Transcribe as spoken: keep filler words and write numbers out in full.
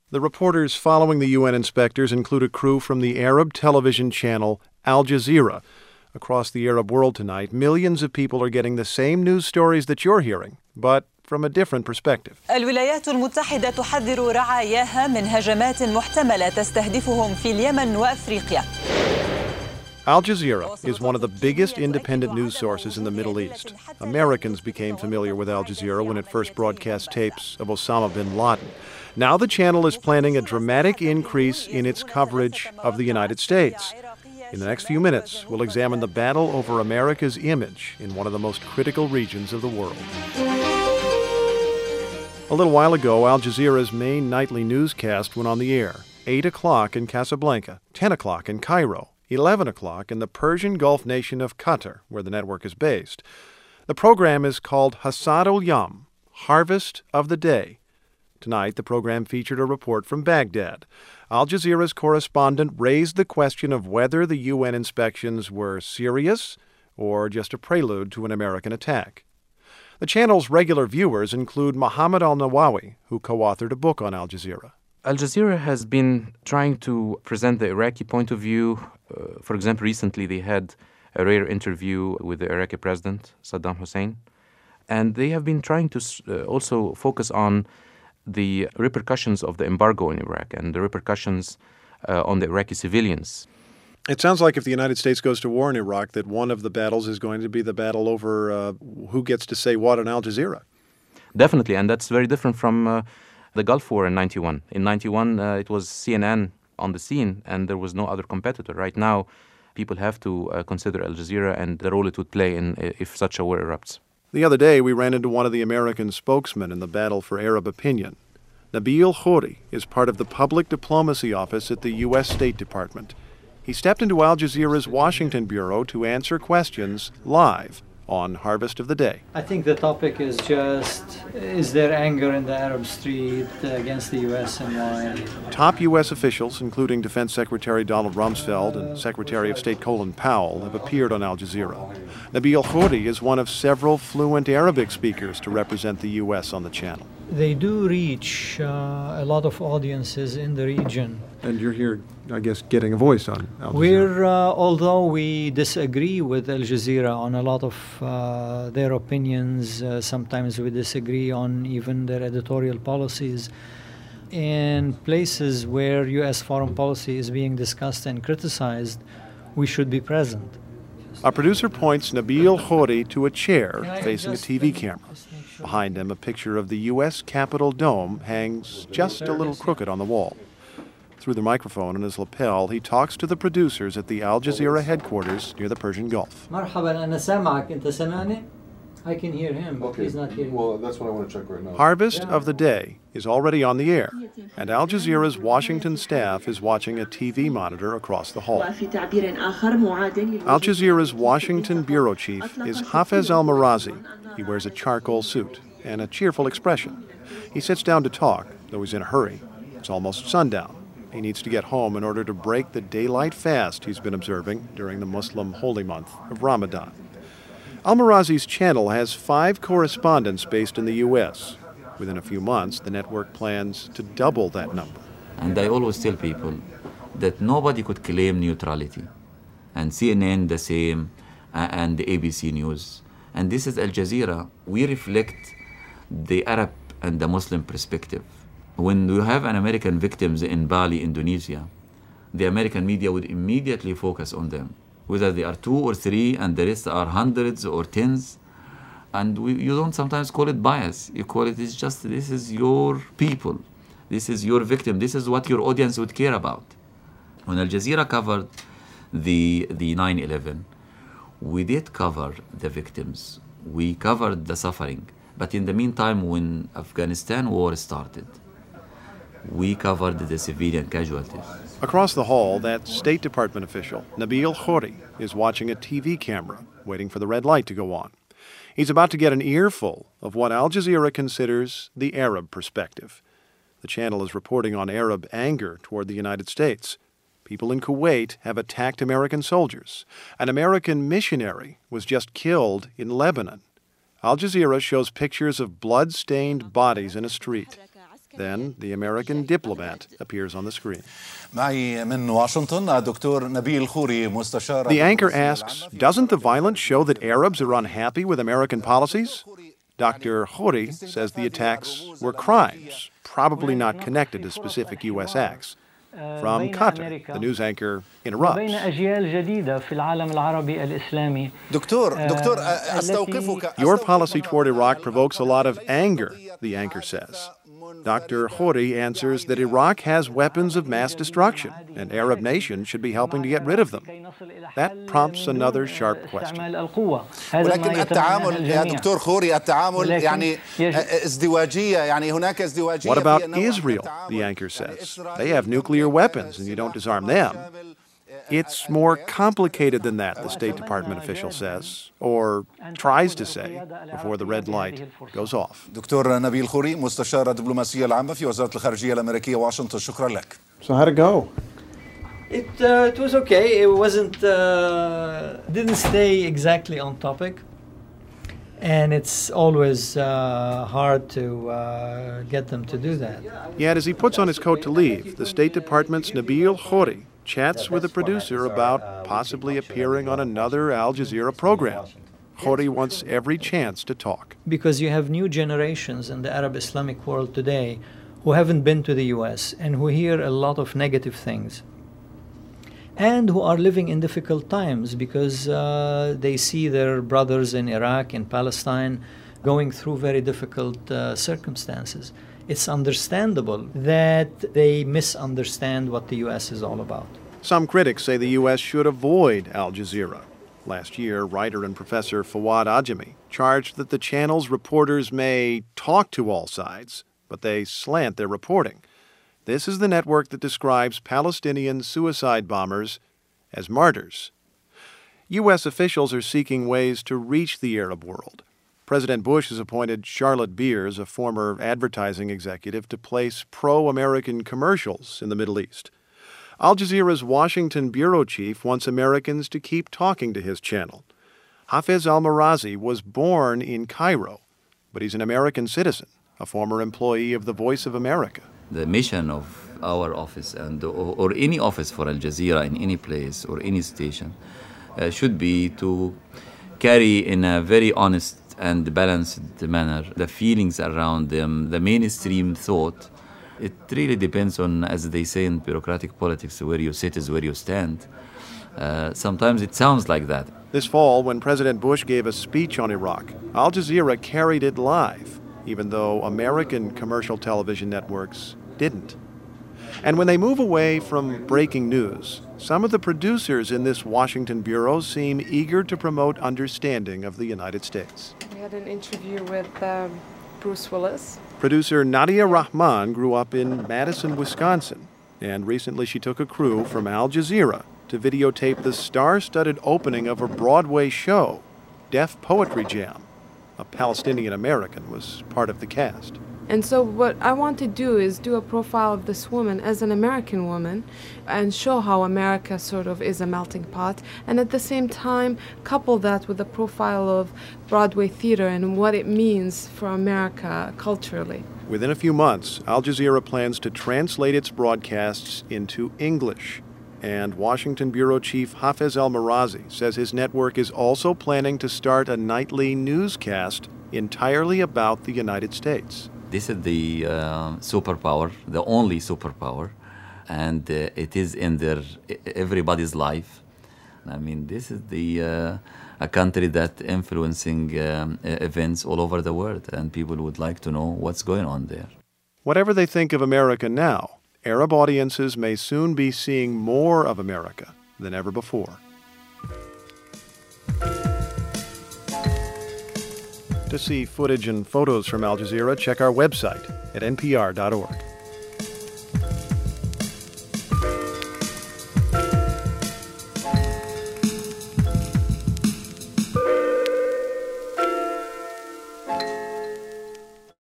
The reporters following the U N inspectors include a crew from the Arab television channel Al Jazeera. Across the Arab world tonight, millions of people are getting the same news stories that you're hearing, but from a different perspective. الولايات المتحدة تحذر رعاياها من هجمات محتملة تستهدفهم في اليمن وأفريقيا. Al Jazeera is one of the biggest independent news sources in the Middle East. Americans became familiar with Al Jazeera when it first broadcast tapes of Osama bin Laden. Now the channel is planning a dramatic increase in its coverage of the United States. In the next few minutes, we'll examine the battle over America's image in one of the most critical regions of the world. A little while ago, Al Jazeera's main nightly newscast went on the air. eight o'clock in Casablanca, ten o'clock in Cairo, eleven o'clock in the Persian Gulf nation of Qatar, where the network is based. The program is called Hasad al-Yam, Harvest of the Day. Tonight, the program featured a report from Baghdad. Al Jazeera's correspondent raised the question of whether the U N inspections were serious or just a prelude to an American attack. The channel's regular viewers include Mohammed al-Nawawi, who co-authored a book on Al Jazeera. Al Jazeera has been trying to present the Iraqi point of view. Uh, for example, recently they had a rare interview with the Iraqi president, Saddam Hussein. And they have been trying to uh, also focus on the repercussions of the embargo in Iraq and the repercussions uh, on the Iraqi civilians. It sounds like if the United States goes to war in Iraq, that one of the battles is going to be the battle over uh, who gets to say what on Al Jazeera. Definitely, and that's very different from uh, the Gulf War in ninety-one. In ninety-one, uh, it was C N N on the scene, and there was no other competitor. Right now, people have to uh, consider Al Jazeera and the role it would play in uh, if such a war erupts. The other day, we ran into one of the American spokesmen in the battle for Arab opinion. Nabil Khouri is part of the public diplomacy office at the U S State Department. He stepped into Al Jazeera's Washington bureau to answer questions live on Harvest of the Day. I think the topic is just, is there anger in the Arab street against the U S and why? Top U S officials, including Defense Secretary Donald Rumsfeld and Secretary of State Colin Powell, have appeared on Al Jazeera. Nabil Khouri is one of several fluent Arabic speakers to represent the U S on the channel. They do reach uh, a lot of audiences in the region. And you're here, I guess, getting a voice on Al Jazeera. We're, uh, although we disagree with Al Jazeera on a lot of uh, their opinions, uh, sometimes we disagree on even their editorial policies. In places where U S foreign policy is being discussed and criticized, we should be present. Our producer points Nabil Khouri to a chair facing a T V camera. Behind him, a picture of the U S Capitol dome hangs just a little crooked on the wall. Through the microphone in his lapel, he talks to the producers at the Al Jazeera headquarters near the Persian Gulf. I can hear him, but okay. He's not hearing. Well, that's what I want to check right now. Harvest of the Day is already on the air, and Al Jazeera's Washington staff is watching a T V monitor across the hall. Al Jazeera's Washington bureau chief is Hafez al-Marazi. He wears a charcoal suit and a cheerful expression. He sits down to talk, though he's in a hurry. It's almost sundown. He needs to get home in order to break the daylight fast he's been observing during the Muslim holy month of Ramadan. Al-Marazi's channel has five correspondents based in the U S. Within a few months, the network plans to double that number. And I always tell people that nobody could claim neutrality. And C N N the same, uh, and the A B C News. And this is Al Jazeera. We reflect the Arab and the Muslim perspective. When you have an American victims in Bali, Indonesia, the American media would immediately focus on them, whether they are two or three and the rest are hundreds or tens. And we, you don't sometimes call it bias. You call it, it's just, this is your people. This is your victim. This is what your audience would care about. When Al Jazeera covered the, the nine eleven, we did cover the victims. We covered the suffering. But in the meantime, when Afghanistan war started, we covered the civilian casualties. Across the hall, that State Department official, Nabil Khouri, is watching a T V camera, waiting for the red light to go on. He's about to get an earful of what Al Jazeera considers the Arab perspective. The channel is reporting on Arab anger toward the United States. People in Kuwait have attacked American soldiers. An American missionary was just killed in Lebanon. Al Jazeera shows pictures of blood-stained bodies in a street. Then the American diplomat appears on the screen. معي من واشنطن الدكتور نبيل خوري مستشار. The anchor asks, doesn't the violence show that Arabs are unhappy with American policies? Doctor Khouri says the attacks were crimes, probably not connected to specific U S acts. From Qatar, the news anchor interrupts. Your policy toward Iraq provokes a lot of anger, the anchor says. Doctor Khouri answers that Iraq has weapons of mass destruction, and Arab nations should be helping to get rid of them. That prompts another sharp question. ولكن التعامل يا دكتور خوري التعامل يعني ازدواجية يعني هناك ازدواجية. What about Israel? The anchor says. They have nuclear weapons and you don't disarm them. It's more complicated than that, the State Department official says, or tries to say, before the red light goes off. دكتور نبيل خوري مستشار الدبلوماسية العامة في وزارة الخارجية الأمريكية واشنطن. شكرا لك. So how'd it go? It uh, it was okay. It wasn't uh, didn't stay exactly on topic, and it's always uh, hard to uh, get them to do that. Yet as he puts on his coat to leave, the State Department's Nabil Khouri chats with the producer about possibly appearing on another Al Jazeera program. Khouri wants every chance to talk. Because you have new generations in the Arab Islamic world today who haven't been to the U S and who hear a lot of negative things, and who are living in difficult times because uh, they see their brothers in Iraq and Palestine going through very difficult uh, circumstances. It's understandable that they misunderstand what the U S is all about. Some critics say the U S should avoid Al Jazeera. Last year, writer and professor Fawad Ajami charged that the channel's reporters may talk to all sides, but they slant their reporting. This is the network that describes Palestinian suicide bombers as martyrs. U S officials are seeking ways to reach the Arab world. President Bush has appointed Charlotte Beers, a former advertising executive, to place pro-American commercials in the Middle East. Al Jazeera's Washington bureau chief wants Americans to keep talking to his channel. Hafez al-Marazi was born in Cairo, but he's an American citizen, a former employee of the Voice of America. The mission of our office and or, or any office for Al Jazeera in any place or any station uh, should be to carry in a very honest and balanced manner the feelings around them, the mainstream thought. It really depends on, as they say in bureaucratic politics, where you sit is where you stand. Uh, sometimes it sounds like that. This fall, when President Bush gave a speech on Iraq, Al Jazeera carried it live, even though American commercial television networks didn't. And when they move away from breaking news, some of the producers in this Washington bureau seem eager to promote understanding of the United States. We had an interview with um, Bruce Willis. Producer Nadia Rahman grew up in Madison, Wisconsin, and recently she took a crew from Al Jazeera to videotape the star-studded opening of a Broadway show, Def Poetry Jam. A Palestinian American was part of the cast. And so what I want to do is do a profile of this woman as an American woman and show how America sort of is a melting pot, and at the same time couple that with a profile of Broadway theater and what it means for America culturally. Within a few months, Al Jazeera plans to translate its broadcasts into English. And Washington Bureau Chief Hafez al-Marazi says his network is also planning to start a nightly newscast entirely about the United States. This is the uh, superpower, the only superpower, and uh, it is in their everybody's life. I mean, this is the uh, a country that influencing um, events all over the world, and people would like to know what's going on there. Whatever they think of America now, Arab audiences may soon be seeing more of America than ever before. To see footage and photos from Al Jazeera, check our website at N P R dot org.